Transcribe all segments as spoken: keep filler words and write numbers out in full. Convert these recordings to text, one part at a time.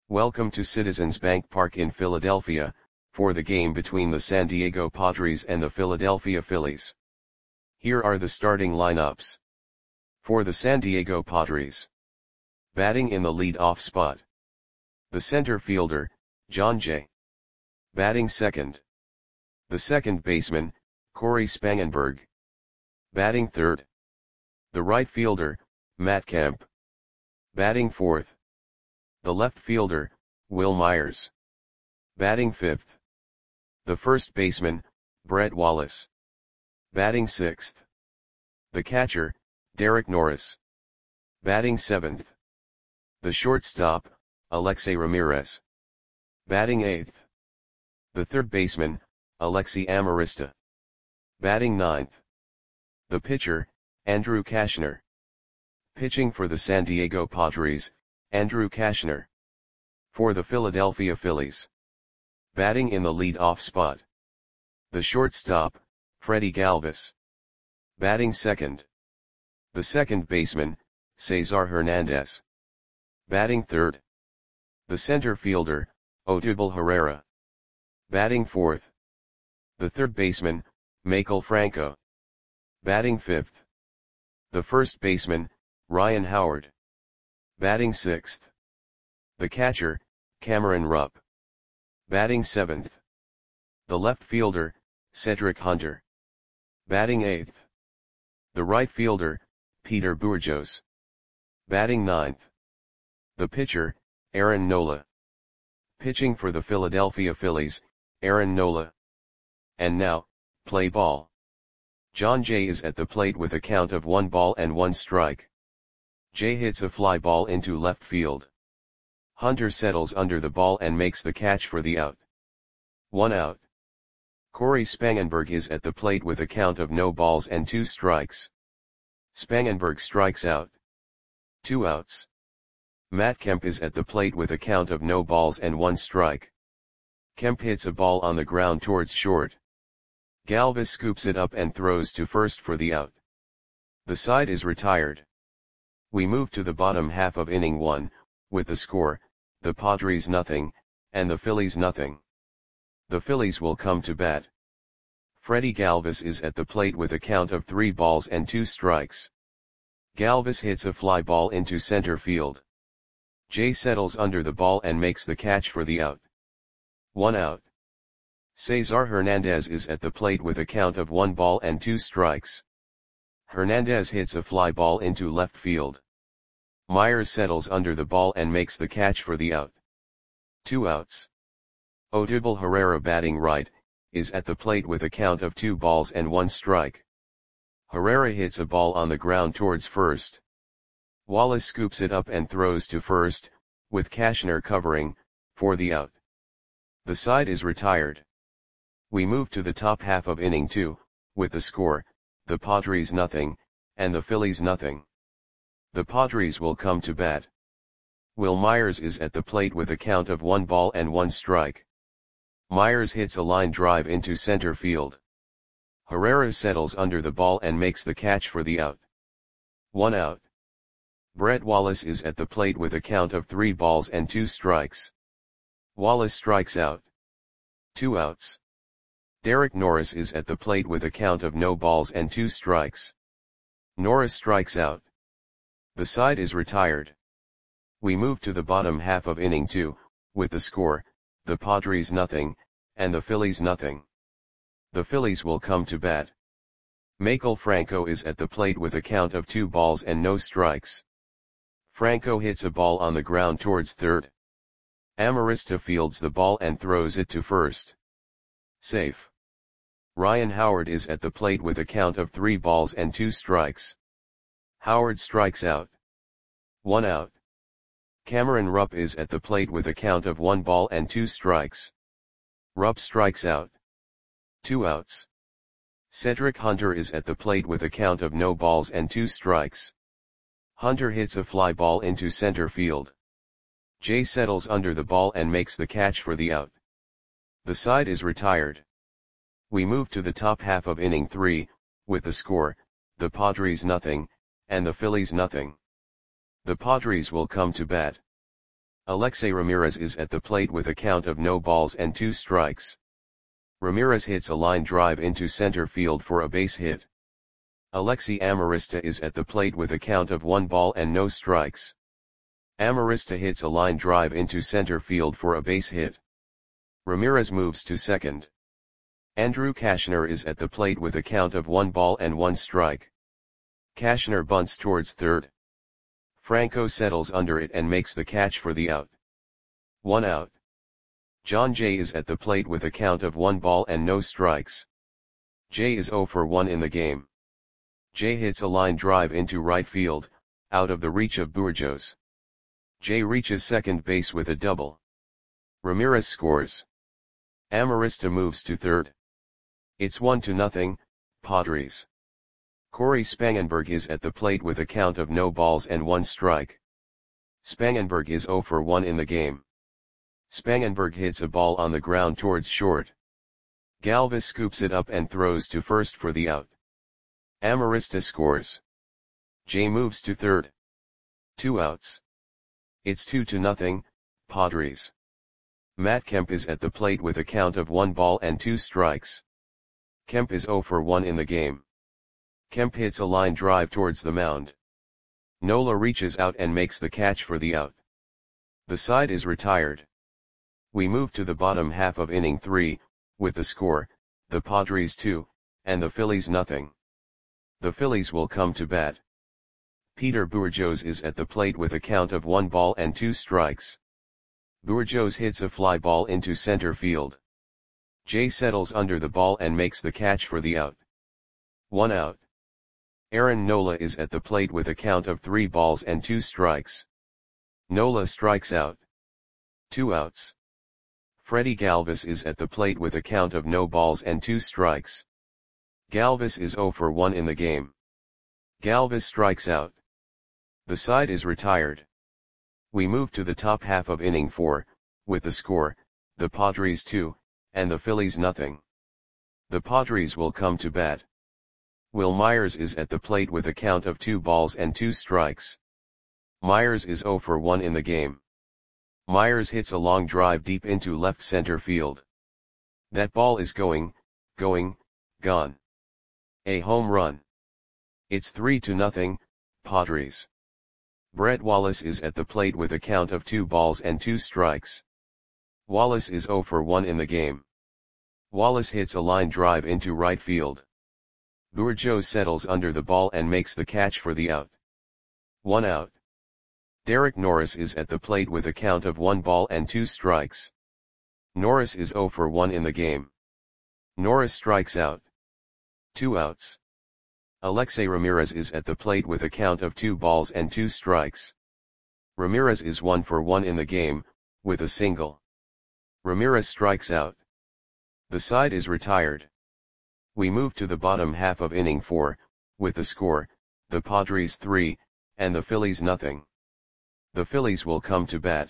Welcome to Citizens Bank Park in Philadelphia, for the game between the San Diego Padres and the Philadelphia Phillies. Here are the starting lineups. For the San Diego Padres. Batting in the lead-off spot. The center fielder, Jon Jay. Batting second. The second baseman, Cory Spangenberg. Batting third. The right fielder, Matt Kemp. Batting fourth. The left fielder, Wil Myers. Batting fifth. The first baseman, Brett Wallace. Batting sixth. The catcher, Derek Norris. Batting seventh. The shortstop, Alexei Ramirez. Batting eighth. The third baseman, Alexi Amarista. Batting ninth. The pitcher, Andrew Cashner. Pitching for the San Diego Padres, Andrew Cashner. For the Philadelphia Phillies. Batting in the lead-off spot. The shortstop, Freddie Galvis. Batting second. The second baseman, Cesar Hernandez. Batting third. The center fielder, Odubel Herrera. Batting fourth. The third baseman, Maikel Franco. Batting fifth. The first baseman, Ryan Howard. Batting sixth. The catcher, Cameron Rupp. Batting seventh. The left fielder, Cedric Hunter. Batting eighth. The right fielder, Peter Bourjos. Batting ninth. The pitcher, Aaron Nola. Pitching for the Philadelphia Phillies, Aaron Nola. And now, play ball. Jon Jay is at the plate with a count of one ball and one strike. Jay hits a fly ball into left field. Hunter settles under the ball and makes the catch for the out. One out. Cory Spangenberg is at the plate with a count of no balls and two strikes. Spangenberg strikes out. Two outs. Matt Kemp is at the plate with a count of no balls and one strike. Kemp hits a ball on the ground towards short. Galvis scoops it up and throws to first for the out. The side is retired. We move to the bottom half of inning one, with the score, the Padres nothing, and the Phillies nothing. The Phillies will come to bat. Freddie Galvis is at the plate with a count of three balls and two strikes. Galvis hits a fly ball into center field. Jay settles under the ball and makes the catch for the out. One out. Cesar Hernandez is at the plate with a count of one ball and two strikes. Hernandez hits a fly ball into left field. Myers settles under the ball and makes the catch for the out. Two outs. Odubel Herrera, batting right, is at the plate with a count of two balls and one strike. Herrera hits a ball on the ground towards first. Wallace scoops it up and throws to first, with Cashner covering, for the out. The side is retired. We move to the top half of inning two, with the score, the Padres nothing, and the Phillies nothing. The Padres will come to bat. Wil Myers is at the plate with a count of one ball and one strike. Myers hits a line drive into center field. Herrera settles under the ball and makes the catch for the out. One out. Brett Wallace is at the plate with a count of three balls and two strikes. Wallace strikes out. Two outs. Derek Norris is at the plate with a count of no balls and two strikes. Norris strikes out. The side is retired. We move to the bottom half of inning two, with the score, the Padres nothing, and the Phillies nothing. The Phillies will come to bat. Maikel Franco is at the plate with a count of two balls and no strikes. Franco hits a ball on the ground towards third. Amarista fields the ball and throws it to first. Safe. Ryan Howard is at the plate with a count of three balls and two strikes. Howard strikes out. One out. Cameron Rupp is at the plate with a count of one ball and two strikes. Rupp strikes out. Two outs. Cedric Hunter is at the plate with a count of no balls and two strikes. Hunter hits a fly ball into center field. Jay settles under the ball and makes the catch for the out. The side is retired. We move to the top half of inning three, with the score, the Padres nothing, and the Phillies nothing. The Padres will come to bat. Alexei Ramirez is at the plate with a count of no balls and two strikes. Ramirez hits a line drive into center field for a base hit. Alexei Amarista is at the plate with a count of one ball and no strikes. Amarista hits a line drive into center field for a base hit. Ramirez moves to second. Andrew Kashner is at the plate with a count of one ball and one strike. Kashner bunts towards third. Franco settles under it and makes the catch for the out. One out. John Jay is at the plate with a count of one ball and no strikes. Jay is zero for one in the game. Jay hits a line drive into right field, out of the reach of Bourjos. Jay reaches second base with a double. Ramirez scores. Amarista moves to third. It's one to nothing, Padres. Corey Spangenberg is at the plate with a count of no balls and one strike. Spangenberg is zero for one in the game. Spangenberg hits a ball on the ground towards short. Galvis scoops it up and throws to first for the out. Amarista scores. Jay moves to third. Two outs. It's two to nothing, Padres. Matt Kemp is at the plate with a count of one ball and two strikes. Kemp is zero for one in the game. Kemp hits a line drive towards the mound. Nola reaches out and makes the catch for the out. The side is retired. We move to the bottom half of inning three, with the score, the Padres two, and the Phillies nothing. The Phillies will come to bat. Peter Bourjos is at the plate with a count of one ball and two strikes. Bourjos hits a fly ball into center field. Jay settles under the ball and makes the catch for the out. One out. Aaron Nola is at the plate with a count of three balls and two strikes. Nola strikes out. Two outs. Freddie Galvis is at the plate with a count of no balls and two strikes. Galvis is zero for one in the game. Galvis strikes out. The side is retired. We move to the top half of inning four, with the score, the Padres two, and the Phillies nothing. The Padres will come to bat. Will Myers is at the plate with a count of two balls and two strikes. Myers is zero for one in the game. Myers hits a long drive deep into left center field. That ball is going, going, gone. A home run. It's three to nothing, Padres. Brett Wallace is at the plate with a count of two balls and two strikes. Wallace is zero for one in the game. Wallace hits a line drive into right field. Bourjos settles under the ball and makes the catch for the out. One out. Derek Norris is at the plate with a count of one ball and two strikes. Norris is zero for one in the game. Norris strikes out. Two outs. Alexei Ramirez is at the plate with a count of two balls and two strikes. Ramirez is one for one in the game, with a single. Ramirez strikes out. The side is retired. We move to the bottom half of inning four, with the score, the Padres three, and the Phillies nothing. The Phillies will come to bat.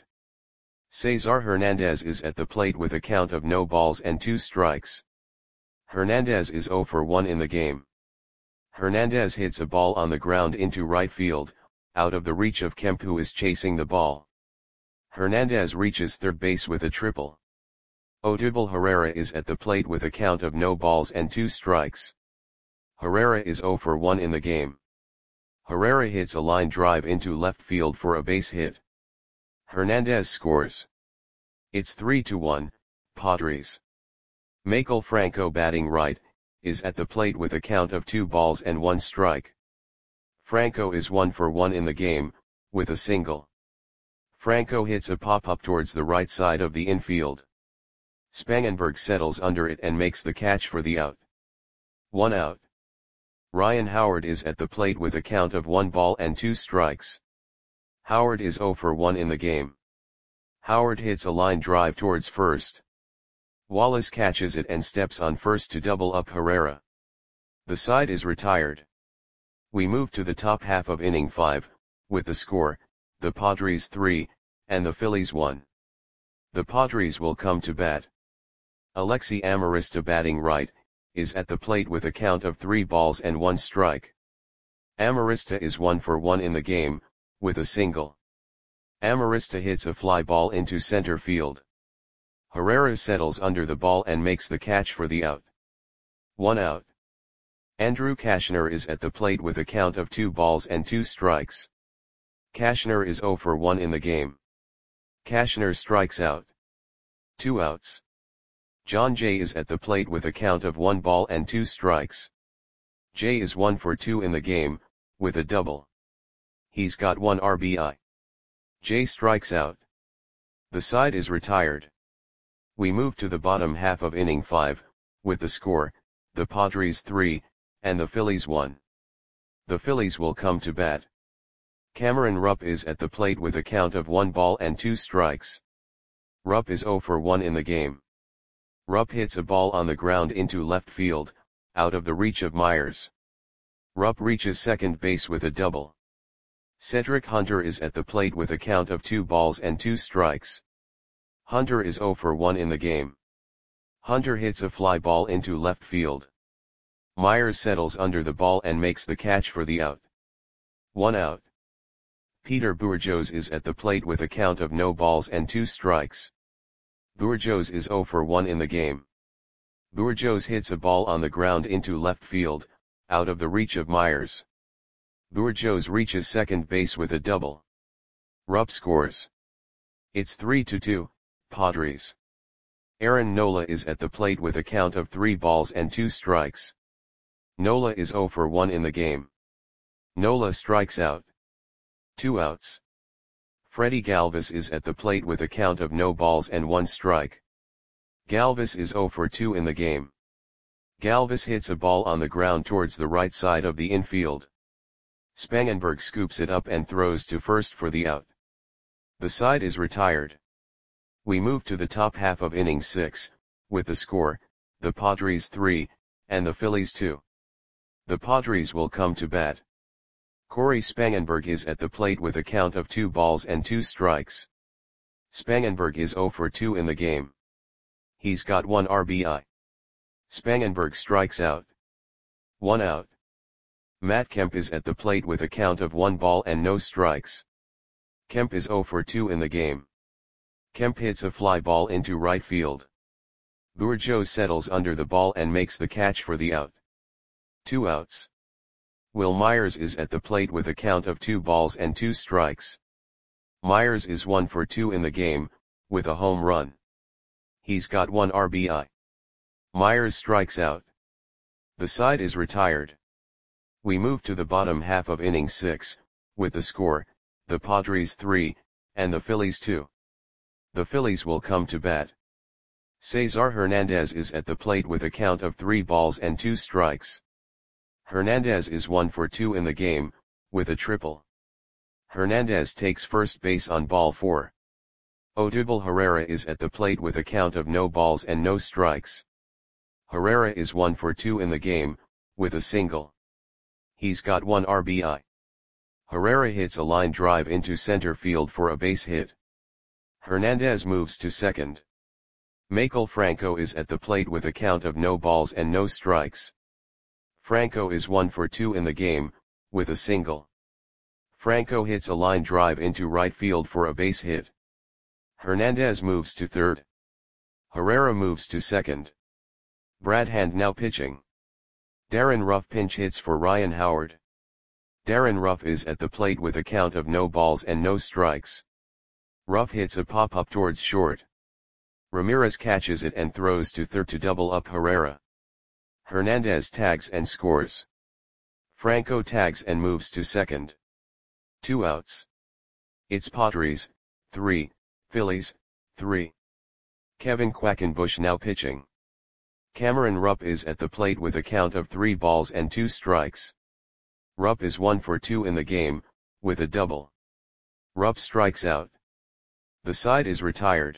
Cesar Hernandez is at the plate with a count of no balls and two strikes. Hernandez is zero for one in the game. Hernandez hits a ball on the ground into right field, out of the reach of Kemp who is chasing the ball. Hernandez reaches third base with a triple. Odubel Herrera is at the plate with a count of no balls and two strikes. Herrera is zero for one in the game. Herrera hits a line drive into left field for a base hit. Hernandez scores. It's three to one, Padres. Michael Franco, batting right, is at the plate with a count of two balls and one strike. Franco is one for one in the game, with a single. Franco hits a pop-up towards the right side of the infield. Spangenberg settles under it and makes the catch for the out. One out. Ryan Howard is at the plate with a count of one ball and two strikes. Howard is zero for one in the game. Howard hits a line drive towards first. Wallace catches it and steps on first to double up Herrera. The side is retired. We move to the top half of inning five, with the score, the Padres three, and the Phillies one. The Padres will come to bat. Alexei Amarista, batting right, is at the plate with a count of three balls and one strike. Amarista is one for one in the game, with a single. Amarista hits a fly ball into center field. Herrera settles under the ball and makes the catch for the out. One out. Andrew Cashner is at the plate with a count of two balls and two strikes. Cashner is zero for one in the game. Cashner strikes out. Two outs. John Jay is at the plate with a count of one ball and two strikes. Jay is one for two in the game, with a double. He's got one R B I. Jay strikes out. The side is retired. We move to the bottom half of inning five, with the score, the Padres three, and the Phillies one. The Phillies will come to bat. Cameron Rupp is at the plate with a count of one ball and two strikes. Rupp is zero for one in the game. Rupp hits a ball on the ground into left field, out of the reach of Myers. Rupp reaches second base with a double. Cedric Hunter is at the plate with a count of two balls and two strikes. Hunter is zero for one in the game. Hunter hits a fly ball into left field. Myers settles under the ball and makes the catch for the out. One out. Peter Bourjos is at the plate with a count of no balls and two strikes. Bourjos is zero for one in the game. Bourjos hits a ball on the ground into left field, out of the reach of Myers. Bourjos reaches second base with a double. Rupp scores. It's three to two, Padres. Aaron Nola is at the plate with a count of three balls and two strikes. Nola is zero for one in the game. Nola strikes out. Two outs. Freddie Galvis is at the plate with a count of no balls and one strike. Galvis is zero for two in the game. Galvis hits a ball on the ground towards the right side of the infield. Spangenberg scoops it up and throws to first for the out. The side is retired. We move to the top half of inning six, with the score, the Padres three, and the Phillies two. The Padres will come to bat. Corey Spangenberg is at the plate with a count of two balls and two strikes. Spangenberg is zero for two in the game. He's got one R B I. Spangenberg strikes out. One out. Matt Kemp is at the plate with a count of one ball and no strikes. Kemp is zero for two in the game. Kemp hits a fly ball into right field. Bourjos settles under the ball and makes the catch for the out. Two outs. Will Myers is at the plate with a count of two balls and two strikes. Myers is one for two in the game, with a home run. He's got one R B I. Myers strikes out. The side is retired. We move to the bottom half of inning six, with the score, the Padres three, and the Phillies two. The Phillies will come to bat. Cesar Hernandez is at the plate with a count of three balls and two strikes. Hernandez is one for two in the game, with a triple. Hernandez takes first base on ball four. Odubel Herrera is at the plate with a count of no balls and no strikes. Herrera is one for two in the game, with a single. He's got one R B I. Herrera hits a line drive into center field for a base hit. Hernandez moves to second. Maikel Franco is at the plate with a count of no balls and no strikes. Franco is one for two in the game, with a single. Franco hits a line drive into right field for a base hit. Hernandez moves to third. Herrera moves to second. Brad Hand now pitching. Darren Ruff pinch hits for Ryan Howard. Darren Ruff is at the plate with a count of no balls and no strikes. Ruff hits a pop-up towards short. Ramirez catches it and throws to third to double up Herrera. Hernandez tags and scores. Franco tags and moves to second. Two outs. It's Padres, three, Phillies, three. Kevin Quackenbush now pitching. Cameron Rupp is at the plate with a count of three balls and two strikes. Rupp is one for two in the game, with a double. Rupp strikes out. The side is retired.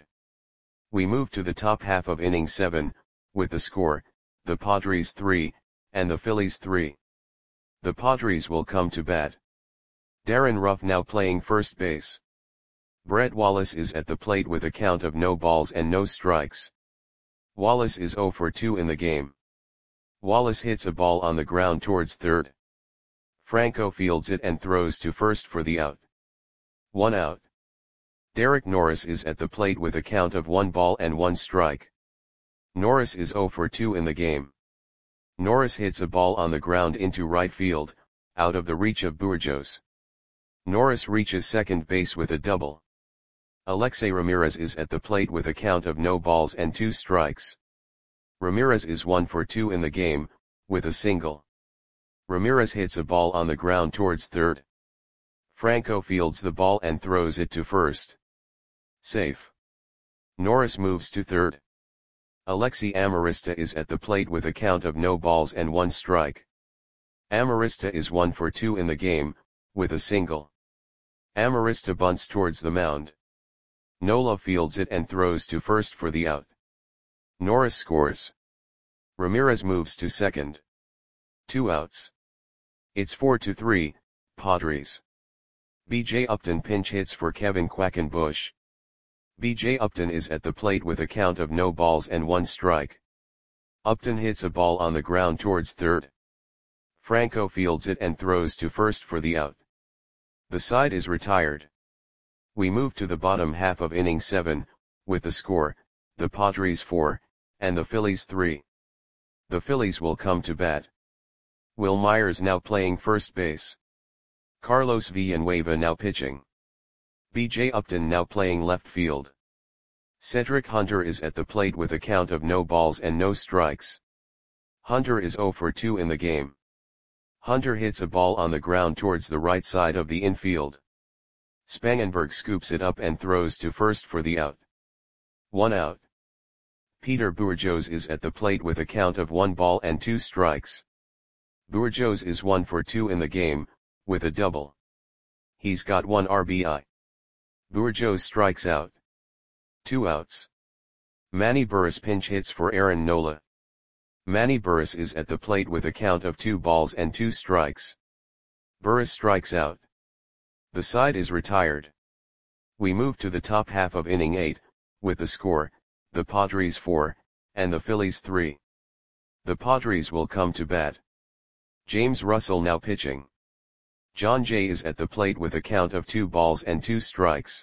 We move to the top half of inning seven, with the score, the Padres three, and the Phillies three. The Padres will come to bat. Darren Ruff now playing first base. Brett Wallace is at the plate with a count of no balls and no strikes. Wallace is zero for two in the game. Wallace hits a ball on the ground towards third. Franco fields it and throws to first for the out. One out. Derek Norris is at the plate with a count of one ball and one strike. Norris is zero for two in the game. Norris hits a ball on the ground into right field, out of the reach of Bourjos. Norris reaches second base with a double. Alexei Ramirez is at the plate with a count of no balls and two strikes. Ramirez is one for two in the game, with a single. Ramirez hits a ball on the ground towards third. Franco fields the ball and throws it to first. Safe. Norris moves to third. Alexei Amarista is at the plate with a count of no balls and one strike. Amarista is one for two in the game, with a single. Amarista bunts towards the mound. Nola fields it and throws to first for the out. Norris scores. Ramirez moves to second. Two outs. It's four to three, Padres. B J Upton pinch hits for Kevin Quackenbush. B J Upton is at the plate with a count of no balls and one strike. Upton hits a ball on the ground towards third. Franco fields it and throws to first for the out. The side is retired. We move to the bottom half of inning seven, with the score, the Padres four, and the Phillies three. The Phillies will come to bat. Will Myers now playing first base. Carlos Villanueva now pitching. B J Upton now playing left field. Cedric Hunter is at the plate with a count of no balls and no strikes. Hunter is zero for two in the game. Hunter hits a ball on the ground towards the right side of the infield. Spangenberg scoops it up and throws to first for the out. One out. Peter Bourjos is at the plate with a count of one ball and two strikes. Bourjos is one for two in the game, with a double. He's got one R B I. Bourjos strikes out. Two outs. Manny Burris pinch hits for Aaron Nola. Manny Burris is at the plate with a count of two balls and two strikes. Burris strikes out. The side is retired. We move to the top half of inning eight, with the score, the Padres four, and the Phillies three. The Padres will come to bat. James Russell now pitching. John Jay is at the plate with a count of two balls and two strikes.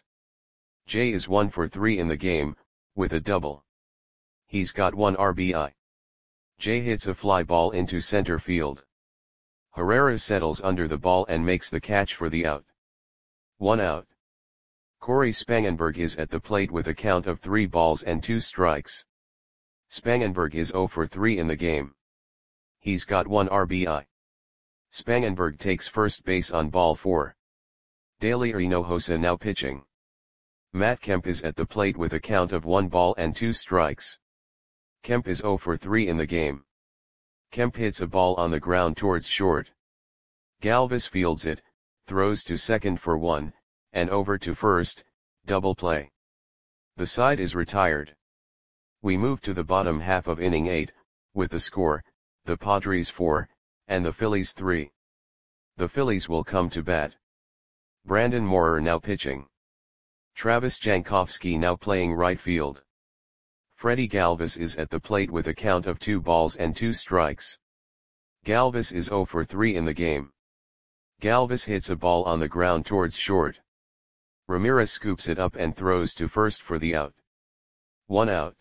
Jay is one for three in the game, with a double. He's got one R B I. Jay hits a fly ball into center field. Herrera settles under the ball and makes the catch for the out. One out. Corey Spangenberg is at the plate with a count of three balls and two strikes. Spangenberg is zero for three in the game. He's got one R B I. Spangenberg takes first base on ball four. Daily Hinojosa now pitching. Matt Kemp is at the plate with a count of one ball and two strikes. Kemp is zero for three in the game. Kemp hits a ball on the ground towards short. Galvis fields it, throws to second for one, and over to first, double play. The side is retired. We move to the bottom half of inning eight, with the score, the Padres four, and the Phillies three. The Phillies will come to bat. Brandon Moorer now pitching. Travis Jankowski now playing right field. Freddie Galvis is at the plate with a count of two balls and two strikes. Galvis is zero for three in the game. Galvis hits a ball on the ground towards short. Ramirez scoops it up and throws to first for the out. One out.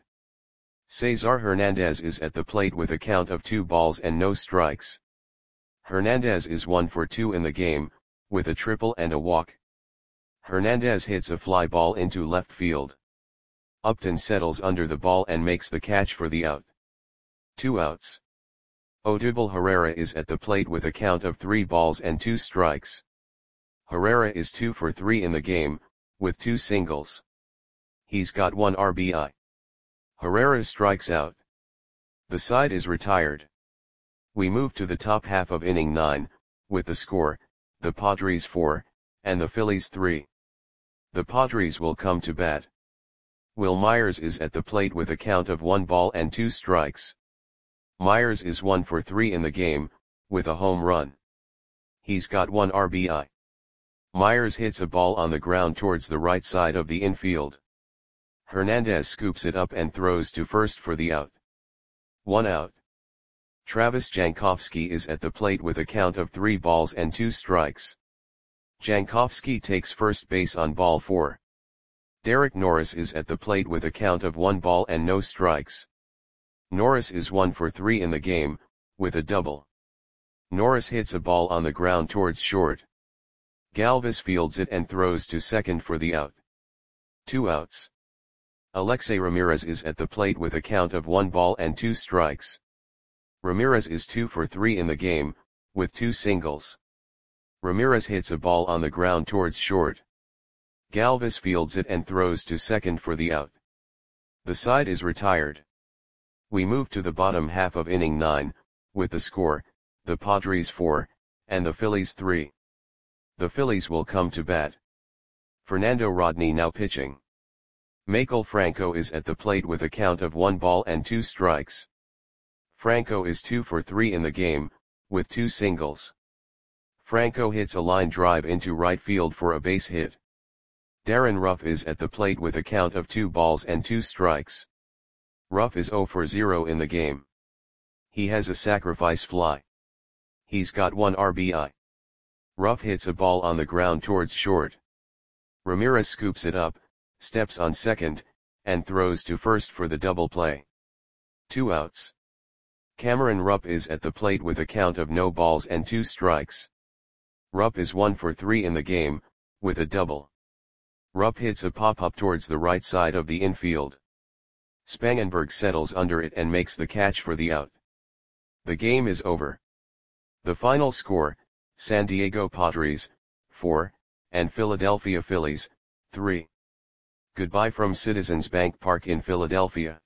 Cesar Hernandez is at the plate with a count of two balls and no strikes. Hernandez is one for two in the game, with a triple and a walk. Hernandez hits a fly ball into left field. Upton settles under the ball and makes the catch for the out. Two outs. Odubel Herrera is at the plate with a count of three balls and two strikes. Herrera is two for three in the game, with two singles. He's got one R B I. Herrera strikes out. The side is retired. We move to the top half of inning nine, with the score, the Padres four, and the Phillies three. The Padres will come to bat. Will Myers is at the plate with a count of one ball and two strikes. Myers is one for three in the game, with a home run. He's got one R B I. Myers hits a ball on the ground towards the right side of the infield. Hernandez scoops it up and throws to first for the out. One out. Travis Jankowski is at the plate with a count of three balls and two strikes. Jankowski takes first base on ball four. Derek Norris is at the plate with a count of one ball and no strikes. Norris is one for three in the game, with a double. Norris hits a ball on the ground towards short. Galvis fields it and throws to second for the out. Two outs. Alexei Ramirez is at the plate with a count of one ball and two strikes. Ramirez is two for three in the game, with two singles. Ramirez hits a ball on the ground towards short. Galvis fields it and throws to second for the out. The side is retired. We move to the bottom half of inning nine, with the score, the Padres four, and the Phillies three. The Phillies will come to bat. Fernando Rodney now pitching. Maikel Franco is at the plate with a count of one ball and two strikes. Franco is two for three in the game, with two singles. Franco hits a line drive into right field for a base hit. Darren Ruff is at the plate with a count of two balls and two strikes. Ruff is zero for zero in the game. He has a sacrifice fly. He's got one R B I. Ruff hits a ball on the ground towards short. Ramirez scoops it up, steps on second, and throws to first for the double play. Two outs. Cameron Rupp is at the plate with a count of no balls and two strikes. Rupp is one for three in the game, with a double. Rupp hits a pop-up towards the right side of the infield. Spangenberg settles under it and makes the catch for the out. The game is over. The final score, San Diego Padres, four, and Philadelphia Phillies, three. Goodbye from Citizens Bank Park in Philadelphia.